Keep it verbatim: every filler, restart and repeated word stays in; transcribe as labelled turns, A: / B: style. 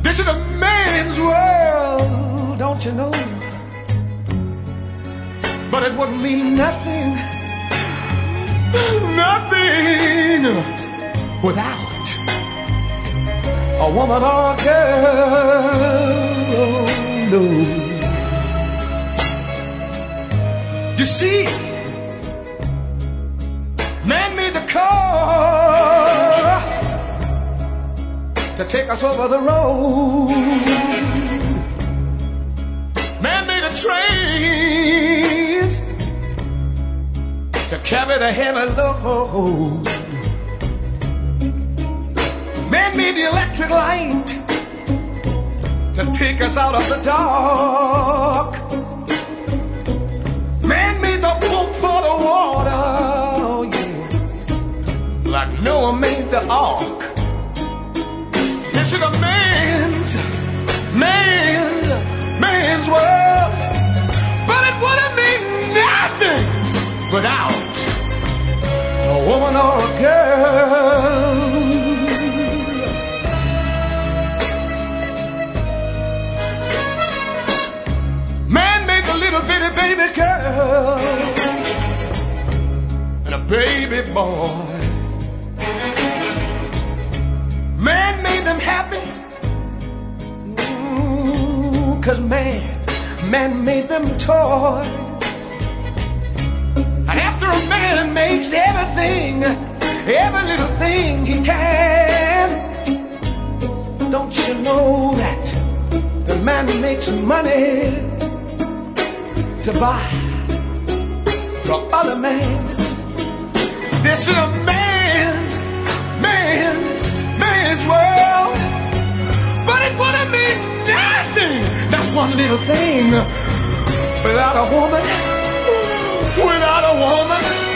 A: This is a man's world, don't you know? But it wouldn't mean nothing, nothing without a woman or a girl. No. You see, man made the car to take us over the road. Man made a train to carry the heavy load. Man made the electric light to take us out of the dark. Man made the boat for the water, oh yeah, like Noah made the ark. This is a man's, man's, man's world, but it wouldn't mean nothing without a woman or a girl. Man made the little bitty baby girl and a baby boy. Man made them happy, ooh, 'cause man, man made them toys. And after a man makes everything, every little thing he can, don't you know that the man makes money to buy for other men? This is a man's, man's, man's world, but it wouldn't mean nothing, that's one little thing, without a woman, without a woman.